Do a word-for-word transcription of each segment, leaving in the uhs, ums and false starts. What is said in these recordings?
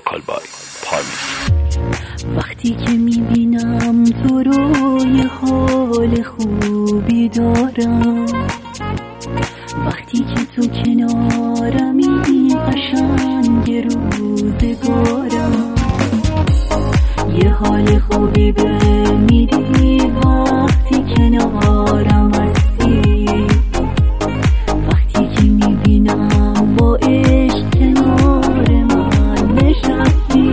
وکال بای پارمیس. وقتی که میبینم تو رو یه حال خوبی دارم، وقتی که تو کنارمی قشنگ روزگارم، یه حال خوبی به میدی وقتی کنارم هستی، وقتی که میبینم با عشق کنار من نشستی،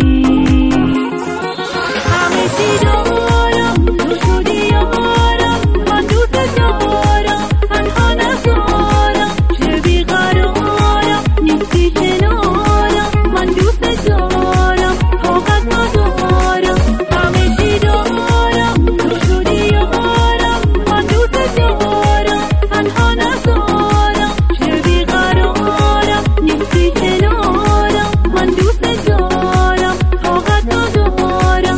همه چی دارم تو شدی یارم، من دوست دارم تنها نذارم، چه بیقرارم نیستی کنارم، من دوست دارم طاقت ندارم، همه چی دارم تو شدی یارم، من دوست دارم تنها نذارم، چه بیقرارم نیستی کنارم، من دوست دارم طاقت ندارم.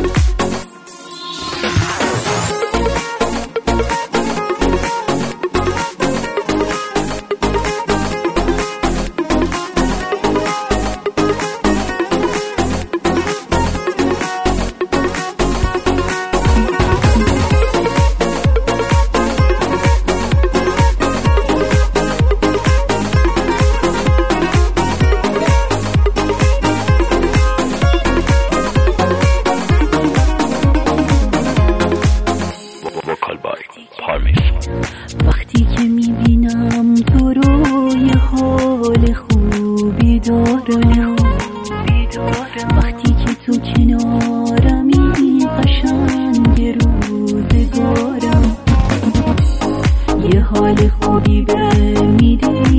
وکال بای پارمیس. وقتی که میبینم تو رو یه حال خوبی دارم، وقتی که تو کنارمی قشنگ روزگارم، یه حال خوبی به میدی